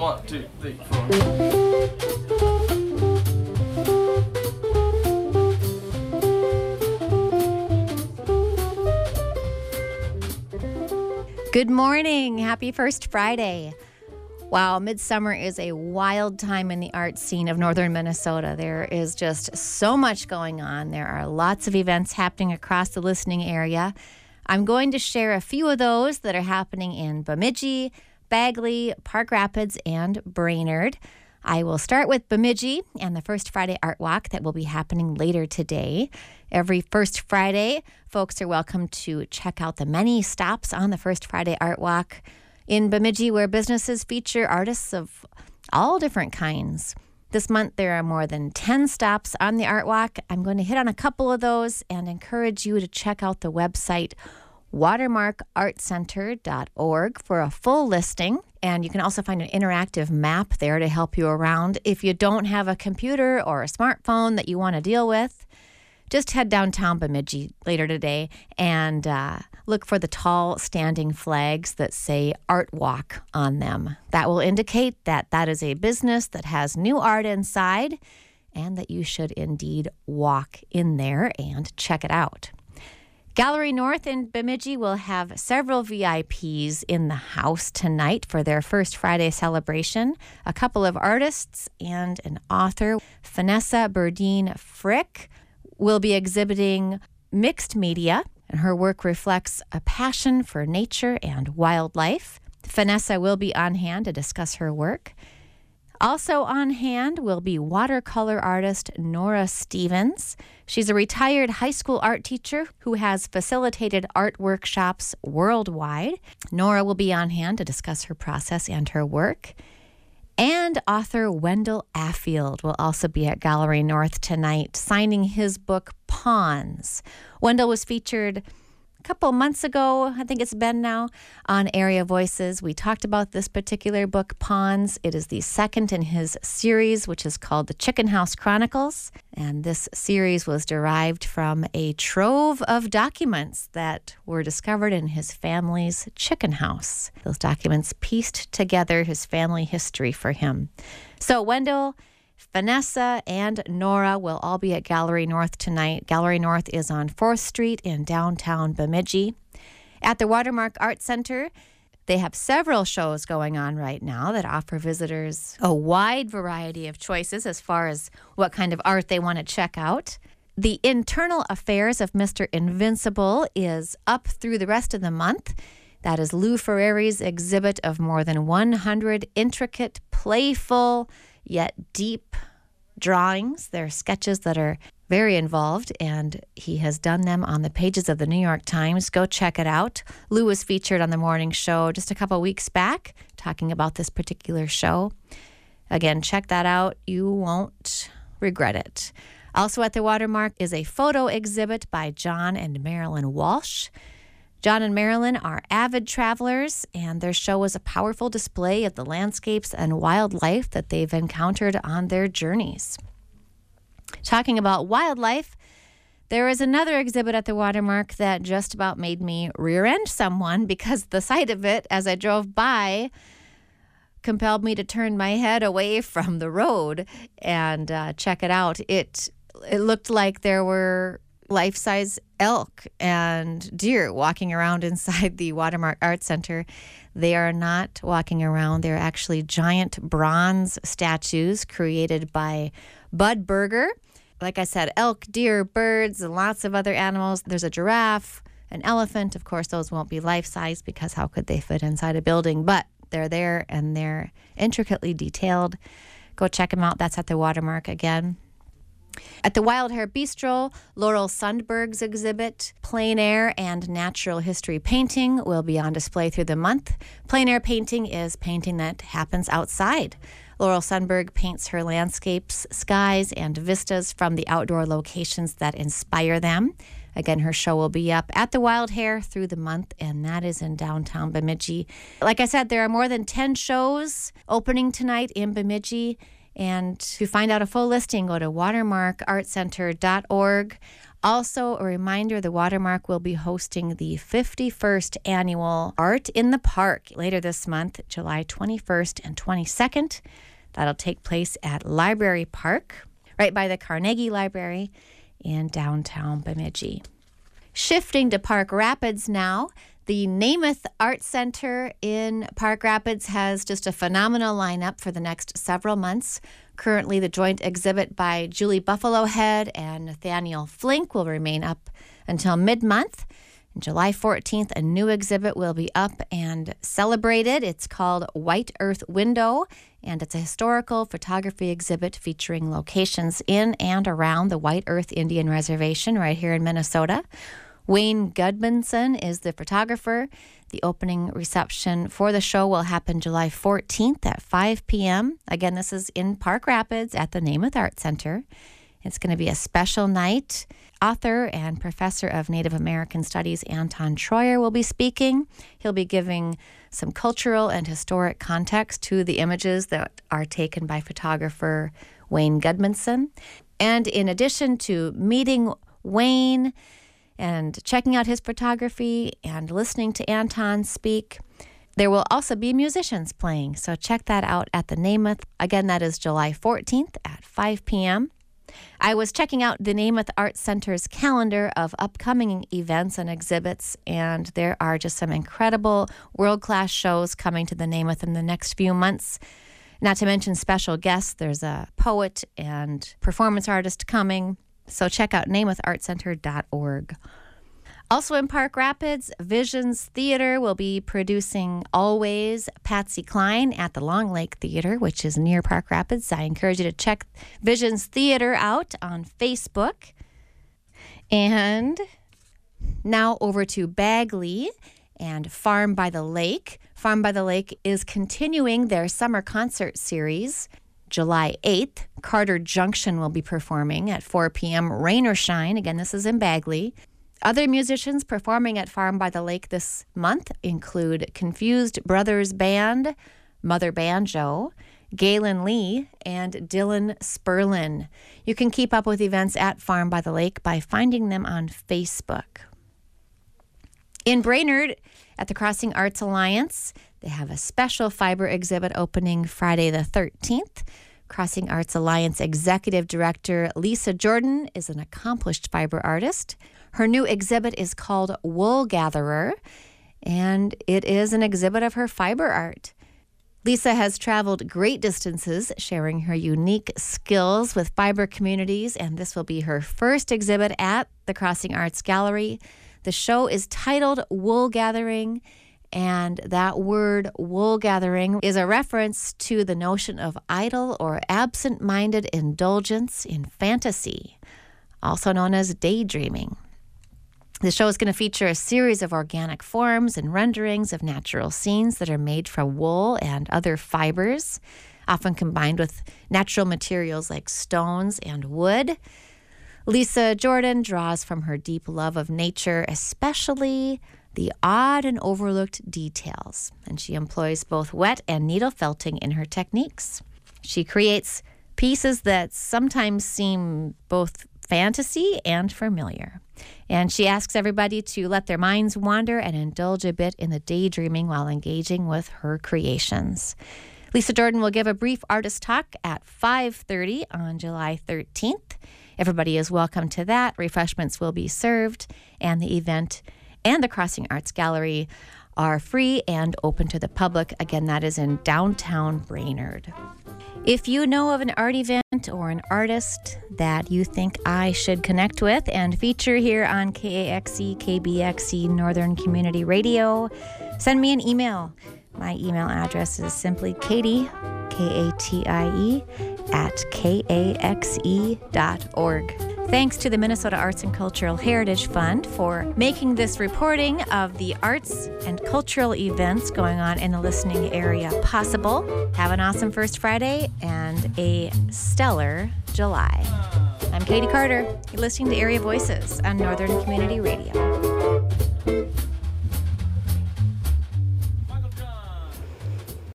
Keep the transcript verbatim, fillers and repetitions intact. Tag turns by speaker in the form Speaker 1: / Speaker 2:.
Speaker 1: One, two, three, four.
Speaker 2: Good morning. Happy First Friday. Wow, midsummer is a wild time in the art scene of northern Minnesota. There is just so much going on. There are lots of events happening across the listening area. I'm going to share a few of those that are happening in Bemidji, Bagley, Park Rapids, and Brainerd. I will start with Bemidji and the First Friday Art Walk that will be happening later today. Every First Friday, folks are welcome to check out the many stops on the First Friday Art Walk in Bemidji, where businesses feature artists of all different kinds. This month, there are more than ten stops on the Art Walk. I'm going to hit on a couple of those and encourage you to check out the website watermark art center dot org for a full listing. And you can also find an interactive map there to help you around. If you don't have a computer or a smartphone that you want to deal with, just head downtown Bemidji later today and uh, look for the tall standing flags that say Art Walk on them. That will indicate that that is a business that has new art inside and that you should indeed walk in there and check it out. Gallery North in Bemidji will have several V I Ps in the house tonight for their First Friday celebration. A couple of artists and an author, Vanessa Burdine Frick, will be exhibiting mixed media, and her work reflects a passion for nature and wildlife. Vanessa will be on hand to discuss her work. Also on hand will be watercolor artist Nora Stevens. She's a retired high school art teacher who has facilitated art workshops worldwide. Nora will be on hand to discuss her process and her work. And author Wendell Affield will also be at Gallery North tonight, signing his book, Pawns. Wendell was featured a couple months ago, I think it's been now, on Area Voices. We talked about this particular book, Pawns. It is the second in his series, which is called The Chicken House Chronicles. And this series was derived from a trove of documents that were discovered in his family's chicken house. Those documents pieced together his family history for him. So Wendell, Vanessa, and Nora will all be at Gallery North tonight. Gallery North is on fourth Street in downtown Bemidji. At the Watermark Art Center, they have several shows going on right now that offer visitors a wide variety of choices as far as what kind of art they want to check out. The Internal Affairs of Mister Invincible is up through the rest of the month. That is Lou Ferreri's exhibit of more than one hundred intricate, playful, yet deep drawings. They're sketches that are very involved, and he has done them on the pages of the New York Times. Go check it out. Lou was featured on the morning show just a couple weeks back, talking about this particular show. Again, check that out. You won't regret it. Also at the Watermark is a photo exhibit by John and Marilyn Walsh. John and Marilyn are avid travelers, and their show is a powerful display of the landscapes and wildlife that they've encountered on their journeys. Talking about wildlife, there is another exhibit at the Watermark that just about made me rear-end someone, because the sight of it as I drove by compelled me to turn my head away from the road and uh, check it out. It it looked like there were life-size elk and deer walking around inside the Watermark Art Center. They are not walking around. They're actually giant bronze statues created by Bud Berger. Like I said, elk, deer, birds, and lots of other animals. There's a giraffe, an elephant. Of course, those won't be life-size because how could they fit inside a building? But they're there and they're intricately detailed. Go check them out. That's at the Watermark again. At the Wild Hair Bistro, Laurel Sundberg's exhibit, Plein Air and Natural History Painting, will be on display through the month. Plein air painting is painting that happens outside. Laurel Sundberg paints her landscapes, skies, and vistas from the outdoor locations that inspire them. Again, her show will be up at the Wild Hair through the month, and that is in downtown Bemidji. Like I said, there are more than ten shows opening tonight in Bemidji, And to find out a full listing, go to watermark art center dot org. Also, a reminder, the Watermark will be hosting the fifty-first annual Art in the Park later this month, July twenty-first and twenty-second. That'll take place at Library Park, right by the Carnegie Library in downtown Bemidji. Shifting to Park Rapids now, the Namath Art Center in Park Rapids has just a phenomenal lineup for the next several months. Currently, the joint exhibit by Julie Buffalohead and Nathaniel Flink will remain up until mid-month. On July fourteenth, a new exhibit will be up and celebrated. It's called White Earth Window, and it's a historical photography exhibit featuring locations in and around the White Earth Indian Reservation right here in Minnesota. Wayne Gudmundson is the photographer. The opening reception for the show will happen July fourteenth at five p.m. Again, this is in Park Rapids at the Namath Art Center. It's going to be a special night. Author and professor of Native American Studies Anton Troyer will be speaking. He'll be giving some cultural and historic context to the images that are taken by photographer Wayne Gudmundson. And in addition to meeting Wayne and checking out his photography and listening to Anton speak, there will also be musicians playing. So check that out at the Namath. Again, that is July fourteenth at five p.m. I was checking out the Namath Art Center's calendar of upcoming events and exhibits, and there are just some incredible world-class shows coming to the Namath in the next few months. Not to mention special guests. There's a poet and performance artist coming. So check out namath art center dot org. Also in Park Rapids, Visions Theater will be producing Always Patsy Cline at the Long Lake Theater, which is near Park Rapids. I encourage you to check Visions Theater out on Facebook. And now over to Bagley and Farm by the Lake. Farm by the Lake is continuing their summer concert series. July eighth, Carter Junction will be performing at four p.m. Rain or shine. Again, this is in Bagley. Other musicians performing at Farm by the Lake this month include Confused Brothers Band, Mother Banjo, Galen Lee, and Dylan Sperlin. You can keep up with events at Farm by the Lake by finding them on Facebook. In Brainerd, at the Crossing Arts Alliance, they have a special fiber exhibit opening Friday the thirteenth. Crossing Arts Alliance Executive Director Lisa Jordan is an accomplished fiber artist. Her new exhibit is called Wool Gatherer, and it is an exhibit of her fiber art. Lisa has traveled great distances, sharing her unique skills with fiber communities, and this will be her first exhibit at the Crossing Arts Gallery. The show is titled Wool Gathering, and that word wool gathering is a reference to the notion of idle or absent-minded indulgence in fantasy, also known as daydreaming. The show is going to feature a series of organic forms and renderings of natural scenes that are made from wool and other fibers, often combined with natural materials like stones and wood. Lisa Jordan draws from her deep love of nature, especially the odd and overlooked details, and she employs both wet and needle felting in her techniques. She creates pieces that sometimes seem both fantasy and familiar. And she asks everybody to let their minds wander and indulge a bit in the daydreaming while engaging with her creations. Lisa Jordan will give a brief artist talk at five thirty on July thirteenth. Everybody is welcome to that. Refreshments will be served, and the event and the Crossing Arts Gallery are free and open to the public. Again, that is in downtown Brainerd. If you know of an art event or an artist that you think I should connect with and feature here on K A X E, K B X E Northern Community Radio, send me an email. My email address is simply Katie, K A T I E, at K A X E dot org. Thanks to the Minnesota Arts and Cultural Heritage Fund for making this reporting of the arts and cultural events going on in the listening area possible. Have an awesome First Friday and a stellar July. I'm Katie Carter. You're listening to Area Voices on Northern Community Radio.